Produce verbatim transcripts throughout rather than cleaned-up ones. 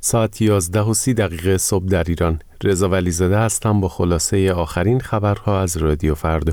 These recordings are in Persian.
ساعت یازده و سی دقیقه صبح در ایران. رضا ولیزاده هستم با خلاصه آخرین خبرها از رادیو فردا.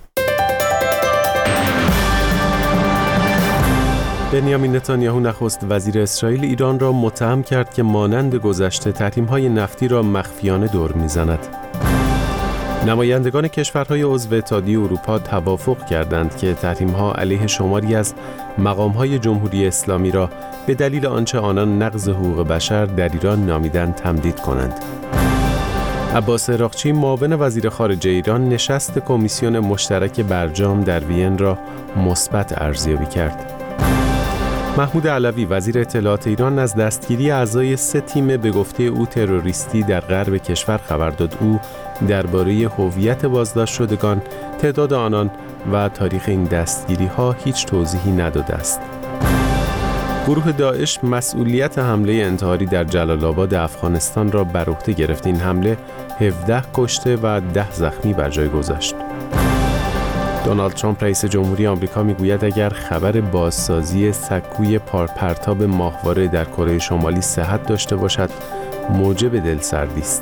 بنیامین نتانیاهو نخست وزیر اسرائیل ایران را متهم کرد که مانند گذشته تحریم‌های نفتی را مخفیانه دور می‌زند. نمایندگان کشورهای عضو اتحادیه اروپا توافق کردند که تحریم‌ها علیه شماری از مقام‌های جمهوری اسلامی را به دلیل آنچه آنان نقض حقوق بشر در ایران نامیدند تمدید کنند. عباس عراقچی معاون وزیر خارجه ایران نشست کمیسیون مشترک برجام در وین را مثبت ارزیابی کرد. محمود علوی وزیر اطلاعات ایران از دستگیری اعضای سه تیم به گفته او تروریستی در غرب کشور خبر داد. او درباره هویت بازداشت شدگان، تعداد آنان و تاریخ این دستگیری‌ها هیچ توضیحی نداده است. گروه داعش مسئولیت حمله انتحاری در جلال آباد افغانستان را بر عهده گرفت. این حمله هفده کشته و ده زخمی بر جای گذاشت. دونالد ترامپ رئیس جمهوری آمریکا میگوید اگر خبر بازسازی سکوی پرتاب ماهواره در کره شمالی صحت داشته باشد، موجب دلسردی است.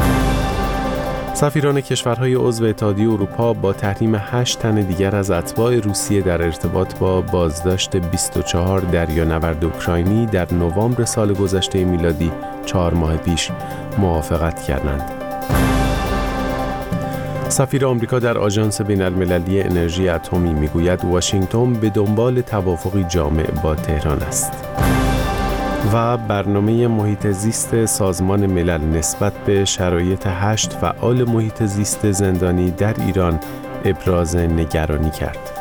سفیران کشورهای عضو اتحادیه اروپا با تحریم هشت تن دیگر از اتباع روسیه در ارتباط با بازداشت بیست و چهار دریانورد اوکراینی در نوامبر سال گذشته میلادی چهار ماه پیش موافقت کردند. سفیر آمریکا در آژانس بین‌المللی انرژی اتمی میگوید واشنگتن به دنبال توافقی جامع با تهران است. و برنامه محیط زیست سازمان ملل نسبت به شرایط هشت فعال محیط زیست زندانی در ایران ابراز نگرانی کرد.